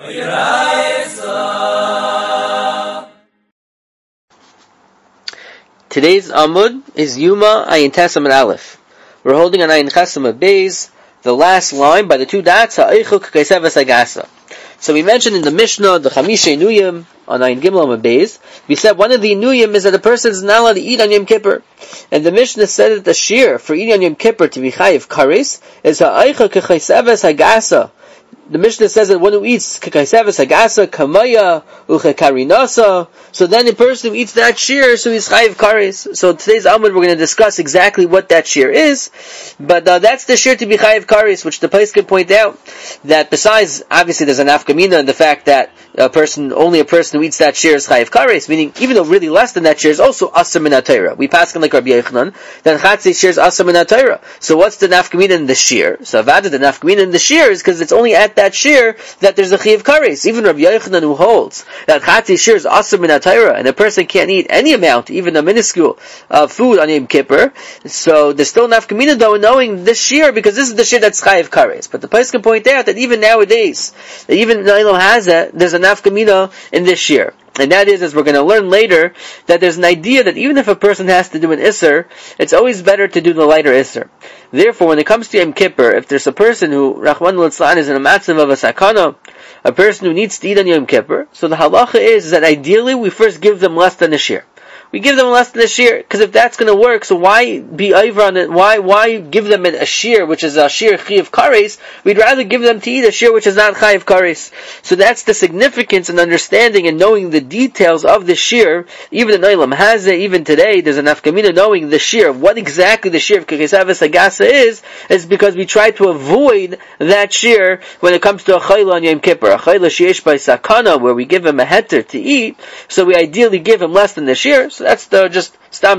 Today's Amud is Yuma Ayin Tesam and Aleph. We're holding an Ayin Chesam of Beis, the last line by the two dots, Ha'eichu K'kaisevas Agasa. So we mentioned in the Mishnah, the Chamisha Nuyim, on Ayin Gimel of Beis, we said one of the Nuyim is that a person is not allowed to eat on Yom Kippur. And the Mishnah said that the shear for eating on Yom Kippur to be Chayiv Kares is Ha'eichu K'kaisevas Agasa. The Mishnah says that one who eats k'kaisevas agasa, kamaya, uchekarinasa, so then the person who eats that shear, so he's chayiv kares. So today's Amud we're going to discuss exactly what that shear is, but that's the shear to be chayiv kares, which the place can point out that besides, obviously there's an afkamina in the fact that only a person who eats that shear is chayiv kares, meaning even though really less than that shear is also asur min ha-Torah. We pass on like Rabbi Yochanan, that chatzis shear is asur min ha-Torah. So what's the nafkamina in the shear? So avada, the nafkamina in the shear is because it's only at that shear that there's a chayiv kares. Even Rabbi Yochanan, who holds that chatzis shear is asur min ha-Torah, and a person can't eat any amount, even a minuscule food on Yom Kippur, so there's still nafkamina though in knowing this shear, because this is the shear that's chayiv kares. But the place can point out that even nowadays, that even in Olam Hazeh, there's a nafkamina in this shear. And that is, as we're going to learn later, that there's an idea that even if a person has to do an Isser, it's always better to do the lighter Isser. Therefore, when it comes to Yom Kippur, if there's a person who, Rachman Litzlan, is in a matzav of a sakana, a person who needs to eat on Yom Kippur, so the halacha is that ideally we first give them less than a shear. We give them less than a shear, because if that's going to work, so why be over on it? Why give them a shear, which is a shear chayiv kares? We'd rather give them to eat a shear which is not chayiv kares. So that's the significance and understanding and knowing the details of the shear. Even in Olam Hazeh, even today, there's an afkamina knowing the shear of what exactly the shear of k'kaisevas agasa is because we try to avoid that shear when it comes to a chayla on Yom Kippur, a chayla sheyesh by sakana, where we give him a heter to eat. So we ideally give him less than the shear. So that's just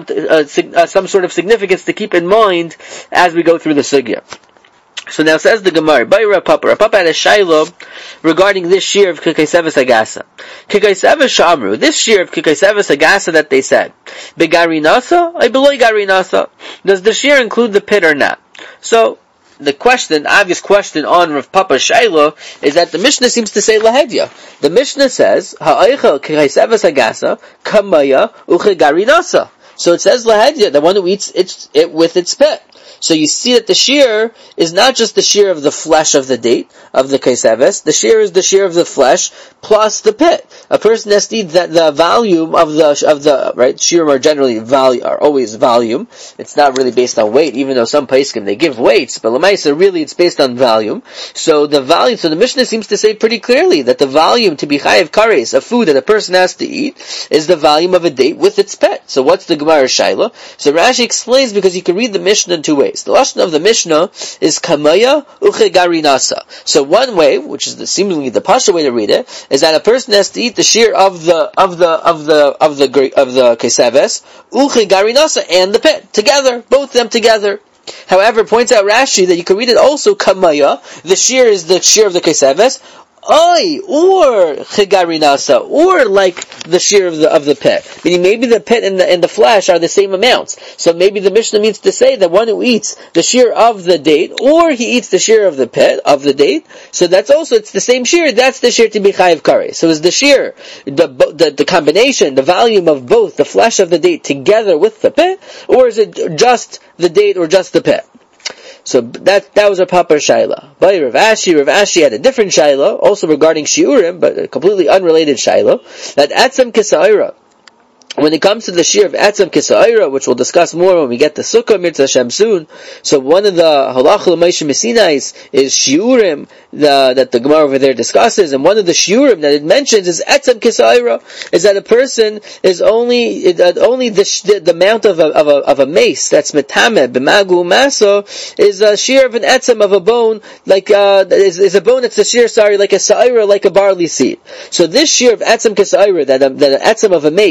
some sort of significance to keep in mind as we go through the sugya. So now says the Gemara, by Rav Papa had a shaylo regarding this shear of k'kaisevas agasa. K'kaisevas shamru, this shear of k'kaisevas agasa that they said, begarinasa, I below garinasa. Does the shear include the pit or not? So the obvious question on Rav Papa's shayla is that the Mishnah seems to say lahedya. The Mishnah says, ha'aycha k'kaisevas agasa, kamaya uchegarinasa. So it says lahedya, the one who eats it with its pit. So you see that the shear is not just the shear of the flesh of the date, of the kaiseves. The shear is the shear of the flesh plus the pit. A person has to eat the volume of the right? Shearim are generally are always volume. It's not really based on weight, even though some paiskim they give weights, but l'maisa really it's based on volume. So the Mishnah seems to say pretty clearly that the volume to be chayiv kares, a food that a person has to eat, is the volume of a date with its pit. So what's the Gemara shayla? So Rashi explains, because you can read the Mishnah in two ways. The lashon of the Mishnah is kamaya uchegarinasa. So one way, which is seemingly the pasha way to read it, is that a person has to eat the shear of the kaiseves uchegarinasa and the pit together, both of them together. However, points out Rashi that you can read it also kamaya. The shear is the shear of the kaiseves, or chigarinasa, or like the shear of the pit. Meaning maybe the pit and the flesh are the same amounts. So maybe the Mishnah means to say that one who eats the shear of the date, or he eats the shear of the pit, of the date, so that's also, it's the same shear, that's the shear to be chayiv kares. So is the shear, the combination, the volume of both the flesh of the date together with the pit, or is it just the date or just the pit? So that was a Papa Shaila. By Rav Ashi had a different Shaila, also regarding Shiurim, but a completely unrelated Shaila, that Atzam Kisa'ira, when it comes to the shear of Atzam Kisa'ira, which we'll discuss more when we get to Sukkah Mitzvah Hashem soon, so one of the Halach L'Moshe Messinais is Shiurim, that the Gemara over there discusses, and one of the Shiurim that it mentions is Atzam Kisa'ira, is that a person is only the amount of a mace, that's Metameh, B'magu Maso, is a shear of an Atzam of a bone, like, is a bone that's a shear, like a Sa'ira, like a barley seed. So this shear of Atzam Kisa'ira, that an Atzam of a mace, that's Metameh,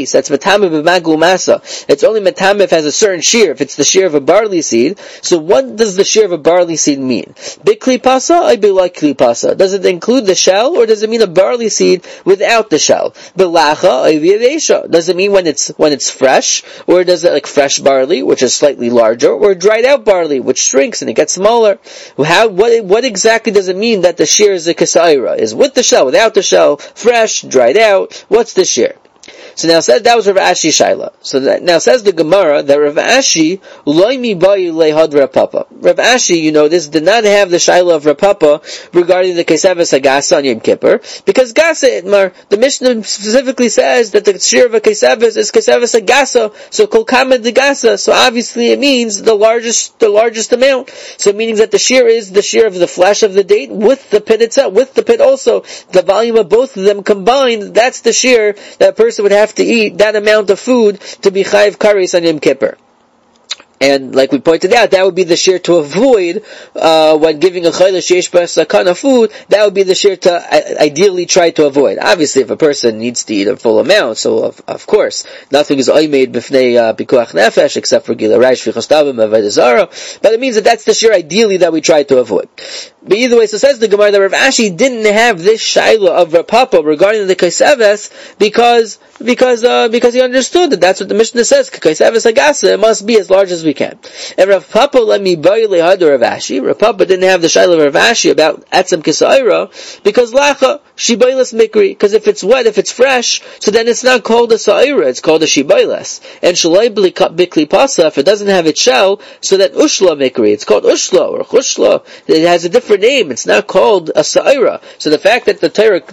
metame b'magul masa. It's only metame if it has a certain shear, if it's the shear of a barley seed. So what does the shear of a barley seed mean? Bikli pasa, I be like kli pasa. Does it include the shell, or does it mean a barley seed without the shell? Belacha, I be avesha. Does it mean when it's fresh, or does it like fresh barley, which is slightly larger, or dried out barley, which shrinks and it gets smaller? What exactly does it mean that the shear is a kasaira? Is with the shell, without the shell, fresh, dried out? What's the shear? So now said that was Rav Ashi Shaila. So now says the Gemara that Rav Ashi loimi bayi lehad Rav Papa. Rav Ashi, this did not have the Shaila of Rav Papa regarding the Keseves Hagasa on Yom Kippur, because Gasa Itmar, the Mishnah specifically says that the shear of a Keseves is Keseves Hagasa, so Kol Kamed the Gasa, so obviously it means the largest amount. So meaning that the shear is the shear of the flesh of the date with the pit itself, with the pit also, the volume of both of them combined, that's the shear that a person would have to eat that amount of food to be chayiv kares on Yom Kippur. And like we pointed out, that would be the shear to avoid when giving a chayla sheish b'sakana food. That would be the shear to ideally try to avoid. Obviously, if a person needs to eat a full amount, so of course nothing is oimed b'fnei pikuach nefesh except for gila raish v'chastabim avodah zara. But it means that that's the shear ideally that we try to avoid. But either way, so says the Gemara that Rav Ashi didn't have this shaila of Rav Papa regarding the Kaiseves because he understood that that's what the Mishnah says. Kaiseves Hagasa, it must be as large as we can. And Rav Papa let me buy lehad Rav Ashi. Rav Papa didn't have the shaila of Rav Ashi about Etzem Kisaira because lacha shibailas mikri. Because if it's wet, if it's fresh, so then it's not called a saira, it's called a shibailas. And shalai bikli pasa, if it doesn't have its shell, so that ushla mikri, it's called ushla or chushla. It has a different name. It's not called a sa'ira. So the fact that the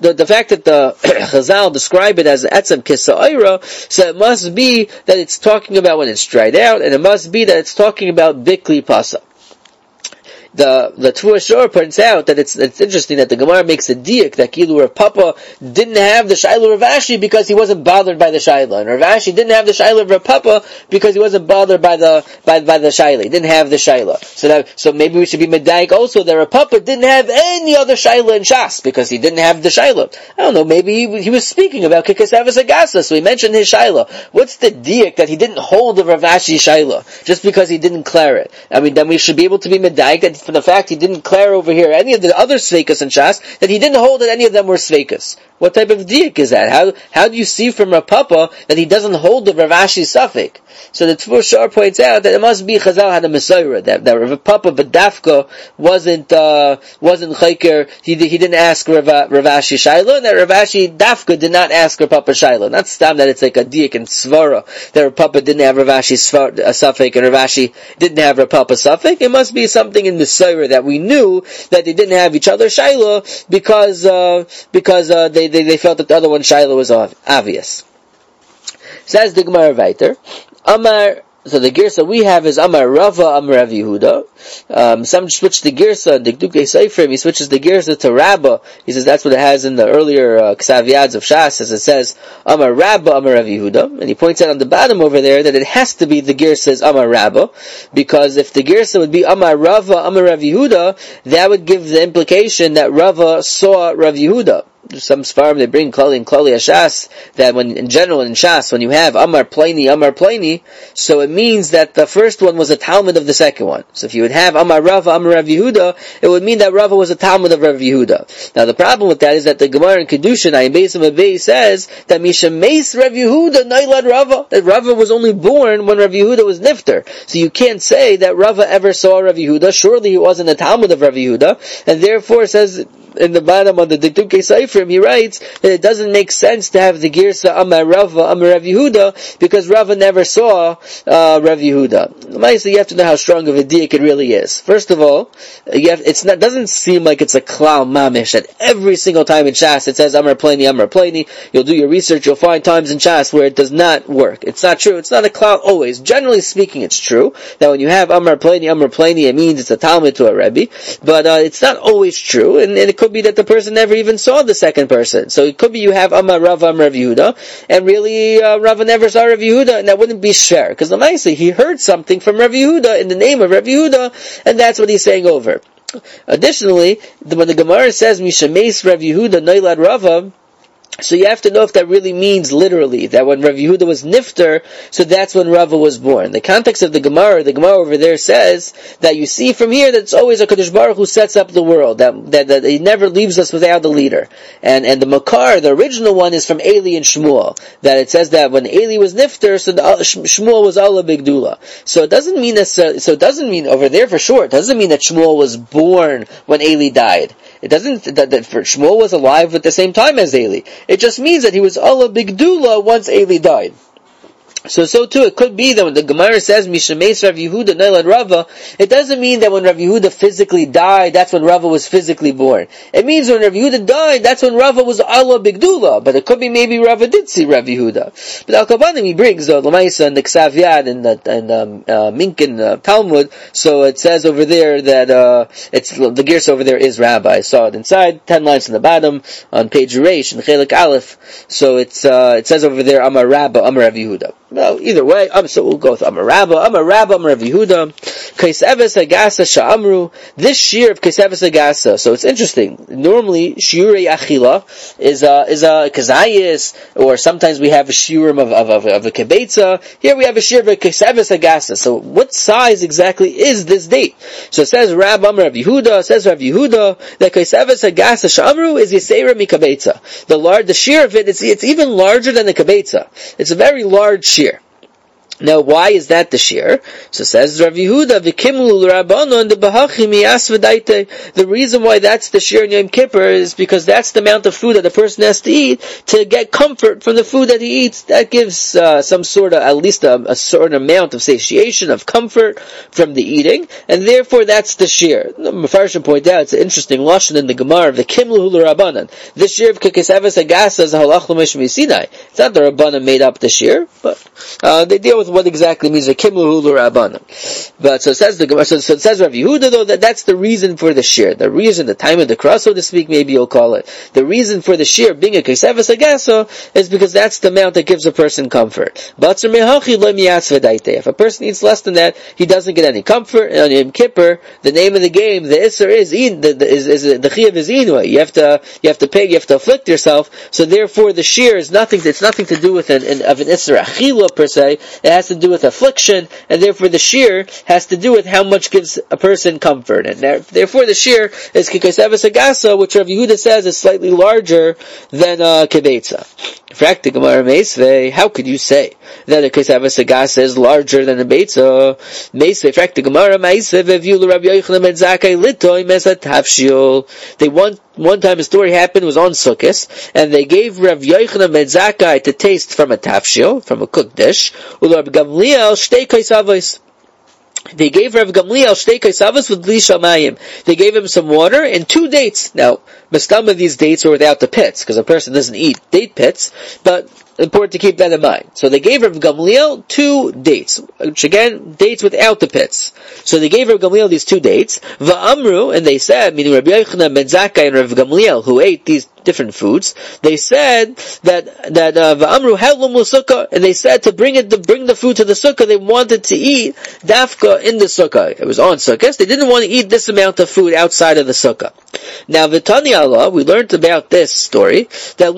Chazal describe it as etzem kisa'ira, so it must be that it's talking about when it's dried out, and it must be that it's talking about bikli pasa. The Tvua Shor points out that it's interesting that the Gemara makes a diak that Kilu Rav Papa didn't have the Shaila of Rav Ashi because he wasn't bothered by the Shaila, and Rav Ashi didn't have the Shaila of Rav Papa because he wasn't bothered by the Shaila. He didn't have the Shaila. So maybe we should be medayik also that Rav Papa didn't have any other Shaila in Shas because he didn't have the Shaila. I don't know. Maybe he was speaking about Kikasavis Agasa, so he mentioned his Shaila. What's the diak that he didn't hold the Rav Ashi Shaila just because he didn't clear it? I mean, then we should be able to be medayik that for the fact he didn't clear over here any of the other sveikas in Shas, that he didn't hold that any of them were sveikas. What type of diak is that? How do you see from Rav Papa that he doesn't hold the Rav Ashi suffix? So the Tvur Shor points out that it must be Chazal had a Messiah, that Rav Papa Badafka wasn't Chayker, he didn't ask Rav Ashi Shaila, and that Rav Ashi Dafka did not ask Rav Papa Shaila. Not stam that it's like a diak and svara, that Rav Papa didn't have Rav Ashi suffix, and Rav Ashi didn't have Rav Papa suffix. It must be something in Messiah that we knew that they didn't have each other Shaila because they felt that the other one Shaila was obvious. Says the Gemara weiter, Amar, so the girsa we have is Amar Rava, Amar Rav Yehuda. Some switch the girsa, the Dukei Seifrim, he switches the girsa to Rabba. He says that's what it has in the earlier Ksaviyads of Shas, as it says Amar Rabba, Amar Rav Yehuda. And he points out on the bottom over there that it has to be the girsa is Amar Rabba, because if the girsa would be Amar Rava, Amar Rav Yehuda, that would give the implication that Rava saw Rav Yehuda. Some Sfarim, they bring Klali and Klali Ashas, that when, in general, in Shas, when you have Amar Pliny, so it means that the first one was a Talmud of the second one. So if you would have Amar Rava, Amar Rav Yehuda, it would mean that Rava was a Talmud of Rav Yehuda. Now the problem with that is that the Gemara in Kedushin, Ayin Beis Amabei, says that Misha Meis Rav Yehuda Nailad Rava, that Rava was only born when Rav Yehuda was Nifter. So you can't say that Rava ever saw Rav Yehuda, surely he wasn't a Talmud of Rav Yehuda, and therefore it says, in the bottom of the Diktukei Seifrim, he writes that it doesn't make sense to have the Girsa Amar Rava, Amar Rav Yehuda, because Rava never saw Rav Yehuda. You have to know how strong of a diak it really is. First of all, doesn't seem like it's a klal mamish that every single time in Shas it says Amar Pliny. You'll do your research, you'll find times in Shas where it does not work. It's not true. It's not a klal always. Generally speaking, it's true that when you have Amar Pliny, it means it's a Talmud to a Rebbe, but it's not always true, and it could be that the person never even saw the second person. So it could be you have Amar Rava, Amar Rav Yehuda, and really Rava never saw Rav Yehuda, and that wouldn't be share, because the he heard something from Rav Yehuda in the name of Rav Yehuda, and that's what he's saying over. Additionally, when the Gemara says Mishameis Rav Yehuda Noilad Rava, So you have to know if that really means literally that when Rav Yehuda was nifter, so that's when Rava was born. The context of the Gemara over there says that you see from here that it's always a Kadosh Baruch who sets up the world, that he never leaves us without the leader. And the Makar, the original one, is from Eli and Shmuel, that it says that when Eli was nifter, so Shmuel was Allah Bigdula. So it doesn't mean over there for sure, it doesn't mean that Shmuel was born when Eli died. It doesn't, that Shmuel was alive at the same time as Eli. It just means that he was Allah Bigdula once Eli died. So too, it could be that when the Gemara says, Mishameis Rav Yehuda Nailad Rava, it doesn't mean that when Rav Yehuda physically died, that's when Rava was physically born. It means when Rav Yehuda died, that's when Rava was Allah Bigdula, but it could be maybe Rava did see Rav Yehuda. But Al-Kabanim, he brings the Lamaisa and the Ksav Yad and Minkin Talmud, so it says over there that, it's, the Gersa over there is Rabbi. I saw it inside, 10 lines in the bottom, on page Reish, in Chelik Aleph, so it says over there, Amar Rabba, Amar Rav Yehuda. Well, either way, so we'll go with Amar Rabba, Amar Rav Yehuda, Kaiseves Agasa Sha'amru, this shear of Kaiseves Agasa, so it's interesting, normally, Shiurei Achila is a Kazayis, or sometimes we have a shiurim of a Kebetza, here we have a shear of a Kaiseves Agasa, so what size exactly is this date? So it says Rav Yehuda, says Rav Yehuda, that Kaiseves Agasa Sha'amru is Yisera Mikabetza, the shear of it, it's even larger than the Kebetza, it's a very large shear. Now, why is that the shear? So says Rav Yehuda, V'kimlu l'Rabbanon de'bahachim yasv'daite. The reason why that's the shear in Yom Kippur is because that's the amount of food that a person has to eat to get comfort from the food that he eats. That gives some sort of, at least a certain amount of satiation, of comfort from the eating, and therefore that's the shear. Mefarshim point out, it's an interesting lashon in the Gemara, V'kimlu l'Rabbanon. This shear of Kekeseves Agasa is a halach l'mishmi Sinai. It's not the Rabbanon made up the shear, but they deal with what exactly means a kimlu l'Rabbanan. But so it says it says Rav Yehuda though that's the reason for the shear. The reason, the time of the cross, so to speak, maybe you'll call it. The reason for the shear being a Kaiseves Agasa is because that's the amount that gives a person comfort. If a person eats less than that, he doesn't get any comfort. And on Yom Kippur, the name of the game, the Isser is the Chiyav is Inua. You have to pay, you have to afflict yourself. So therefore the shear is nothing to do with an Isser Achila per se. It has to do with affliction, and therefore the shear has to do with how much gives a person comfort. And therefore the shear is Kikaiseves Agasa, which Rav Yehuda says is slightly larger than Kebetza. In fact, the Gemara Meisvei, how could you say that a Kaiseves Agasa is larger than a Beitza? Meisvei, in fact, the Gemara Meisvei, Veviu l'Rabbi Yochanan ben Zakkai litoi mesat tafshil. One time a story happened, it was on Sukkot, and they gave Rav Yochanan ben Zakkai to taste from a tafshil, from a cooked dish, Rav Gamliel shtei kaisavos. They gave Rav Gamliel shtei kaisavos with li shamayim. They gave him some water and 2 dates. Now, some of these dates are without the pits, because a person doesn't eat date pits, but important to keep that in mind. So they gave Rav Gamliel 2 dates, which again, dates without the pits. So they gave Rav Gamliel these 2 dates, Va'amru, and they said, meaning Rabbi Yochanan ben Zakkai and Rav Gamliel, who ate these different foods, they said that Va'amru helum l'sukkah, and they said to bring the food to the sukkah, they wanted to eat dafka in the sukkah. It was on sukkah, they didn't want to eat this amount of food outside of the sukkah. Now, V'tani Allah, we learned about this story, that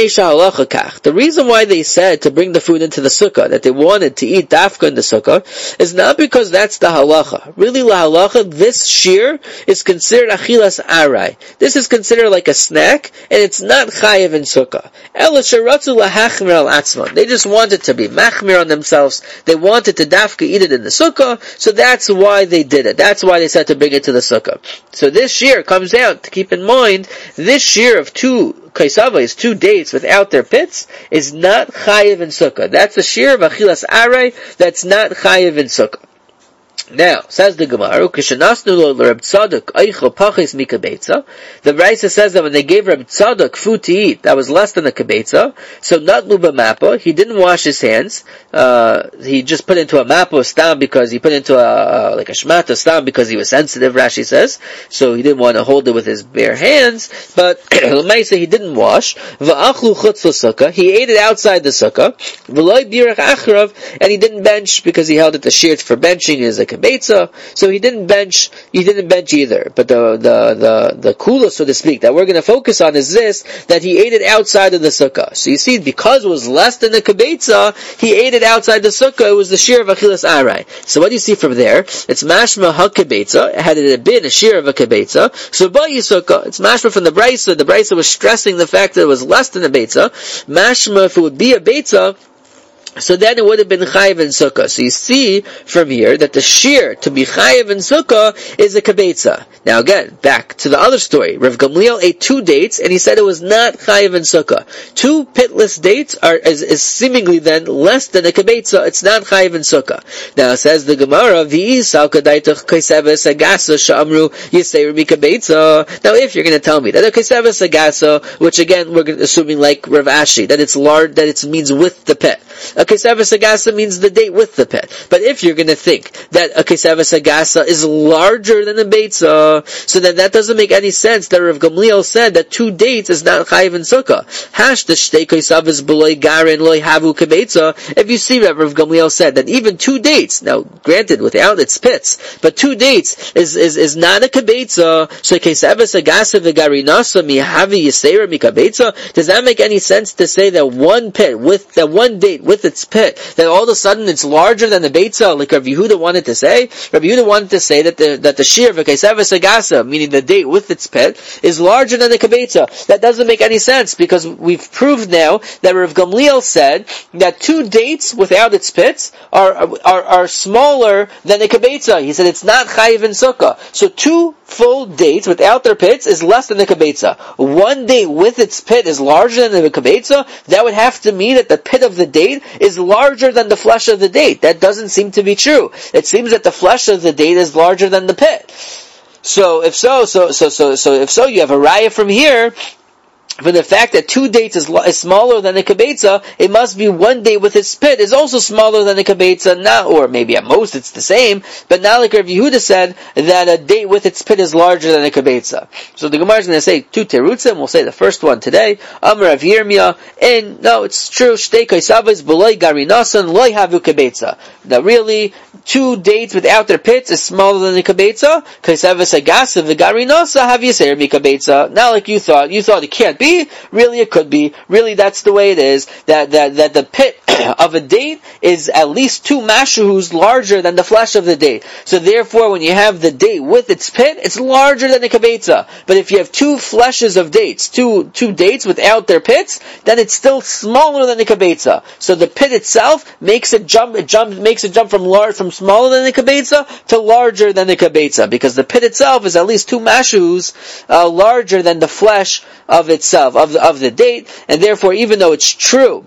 the reason why they said to bring the food into the sukkah, that they wanted to eat dafka in the sukkah, is not because that's the halacha. Really, la halacha, this shear is considered achilas arai. This is considered like a snack, and it's not chayiv in sukkah. They just wanted to be machmir on themselves. They wanted to dafka eat it in the sukkah, so that's why they did it. That's why they said to bring it to the sukkah. So this shear comes out, to keep in mind, this shear of 2 kaisavos, 2 dates without their pits, is not chayiv in sukkah. That's a shear of achilas arai, that's not chayiv in sukkah. Now, says the Gemara, the Raisa says that when they gave Reb Tzadok food to eat, that was less than a kibetza, so not luba mappa, he didn't wash his hands, he just put into a mappa stam because he put into like a shmata stam because he was sensitive, Rashi says, so he didn't want to hold it with his bare hands, but L'maisa he didn't wash, v'achlu chutz l'sukkah, he ate it outside the sukkah, v'loi birach achrav, and he didn't bench because he held it the shear for benching is a kibetza. So he didn't bench either. But the kula, so to speak, that we're going to focus on is this, that he ate it outside of the sukkah. So you see, because it was less than the kibetza, he ate it outside the sukkah. It was the shear of achilas arai. So what do you see from there? It's mashma ha-kibetza. Had it been a shear of a kibetza, so ba yisukkah, it's mashma from the Braisa. The Braisa was stressing the fact that it was less than a beitza. Mashma, if it would be a beitza, so then it would have been chayiv in sukkah. So you see from here that the shear to be chayiv in sukkah is a kibetza. Now again, back to the other story. Rav Gamliel ate 2 dates and he said it was not chayiv in sukkah. 2 pitless dates is seemingly then less than a kibetza. It's not chayiv in sukkah. Now it says the Gemara, v'isal kadaitach kaiseves agasa sha'amru yisei remi kibetza. Now if you're going to tell me that a kaiseves agasa, which again we're assuming like Rav Ashi, that it's large, that it means with the pet. A kesevas agasa means the date with the pet. But if you're going to think that a kesevas agasa is larger than a beitza, so then that doesn't make any sense that Rav Gamliel said that 2 dates is not chayiv in sukkah. Hash the shtei kesevas b'loy garin loy havu kebeitza. If you see that Rav Gamliel said that even 2 dates, now granted without its pits, but 2 dates is not a kebeitza, so kesevas agasa v'garinasa mihavi yisera mikabeitza. Does that make any sense to say that one pit with the one date with its pit, that all of a sudden it's larger than the beitza, like Rav Yehuda wanted to say? Rav Yehuda wanted to say that the shear of a kesevas agasa, meaning the date with its pit, is larger than the kibetza. That doesn't make any sense, because we've proved now that Rav Gamliel said that 2 dates without its pits are smaller than the kibetza. He said it's not chayiv in sukkah. So 2 full dates without their pits is less than the kibetza. 1 date with its pit is larger than the kibetza. That would have to mean that the pit of the date is larger than the flesh of the date. That doesn't seem to be true. It seems that the flesh of the date is larger than the pit. So if so, you have a raya from here. For the fact that 2 dates is smaller than a kibetza, it must be 1 date with its pit is also smaller than a kibetza, or maybe at most it's the same, but not like Rav Yehuda said that a date with its pit is larger than a kibetza. So the Gemara is going to say 2 terutzim. We'll say the first one today. Amar Rav Yirmiyah, and no, it's true. Shtei kaisavos b'loy garinasan loy havu kibetza. Now really, 2 dates without their pits is smaller than the kibetza. Kaisavos agasa v'garinasa have yiser mikabetza. Not like you thought it can't be. Really it could be. Really that's the way it is. That the pit of a date is at least 2 mashahus larger than the flesh of the date. So therefore when you have the date with its pit, it's larger than the kibetza. But if you have 2 fleshes of dates, two dates without their pits, then it's still smaller than the kibetza. So the pit itself makes it jump from smaller than the kibetza to larger than the kibetza, because the pit itself is at least 2 mashahus larger than the flesh of itself, of the date, and therefore even though it's true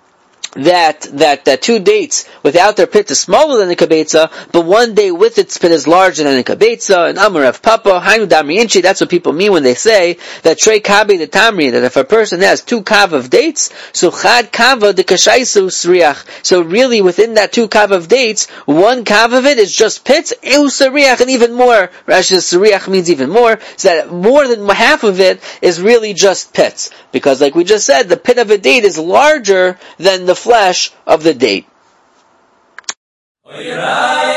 that 2 dates without their pit is smaller than the kibetza, but 1 day with its pit is larger than the kibetza. And Amar Rav Papa, Hainu Damri Inchi, that's what people mean when they say that Trei Kabi the Tamri, that if a person has 2 kav of dates, so Chad Kava the Kashaisu Sriach. So really within that 2 kav of dates, 1 kav of it is just pits, Eu Sriach, and even more. Rashi Sriach means even more, so that more than half of it is really just pits. Because like we just said, the pit of a date is larger than the flesh of the date.